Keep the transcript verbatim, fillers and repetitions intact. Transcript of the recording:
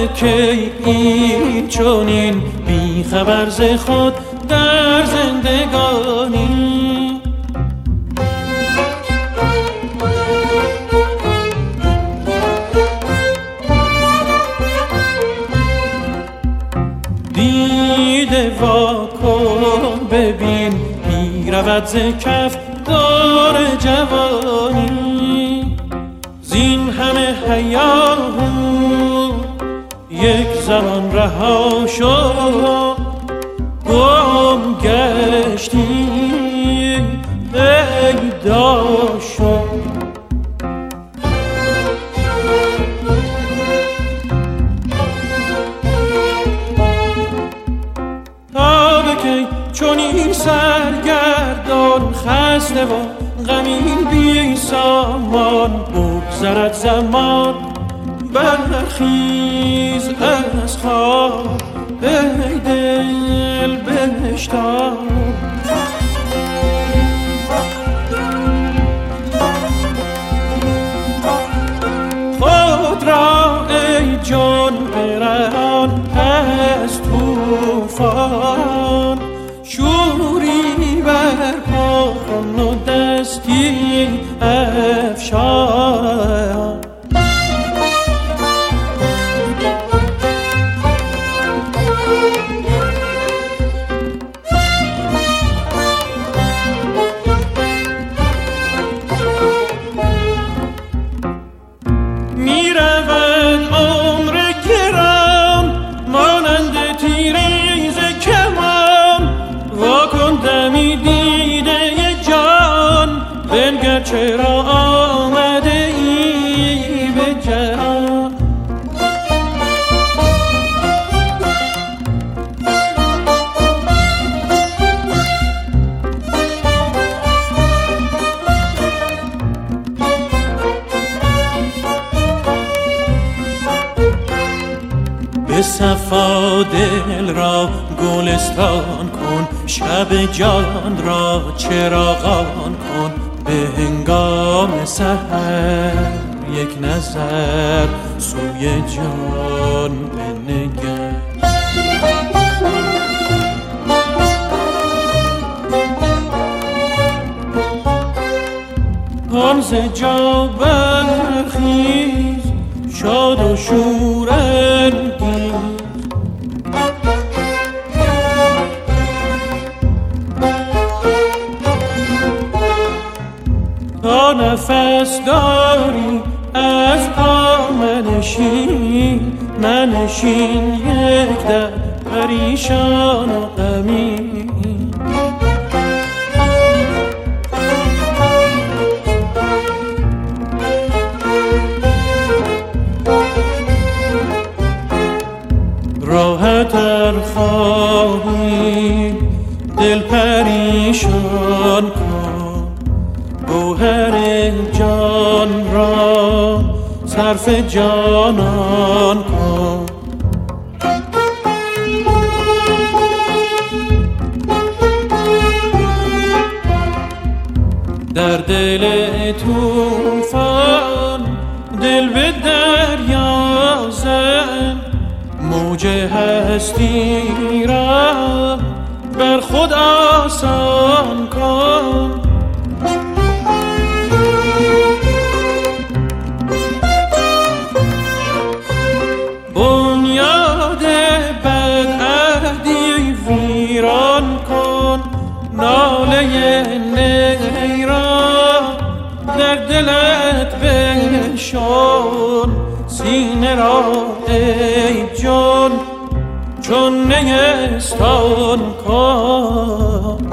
کی این چونین بی خبر ز خود در زندگانی. دیده وا کن ببین می رود ز کف دور جوانی. زین همه هیاهو یک زمان رها شد، گم گشتی پیدا شد. تا به کی چون این سرگردان خسته و غمین بی سامان بگذرد زمان. برخیز از خواب ای دل بشتاب. خود را ای جان برهان از طوفان. شوری برپا کن و دستی افشان. چرا آمده ای به جهان؟ به صفا دل را گلستان کن، شب جان را چراغان کن. به هنگام سحر یک نظر سوی جان بنگر. آن ز جا برخیز شاد و شورانگیز. تا نفس داری از پا منشین، منشین یک در پریشان و غمین. راحت ار خواهی دل پریشان کن، گوهر جان را صرف جانان کن. در دل طوفان دل به دریا زن، موج هستی را بر خود آسان کن. بنیاد بدعهدی ویران کن، ناله نی را در دلت بنشان. سینه را ای جان چون نیستان کن.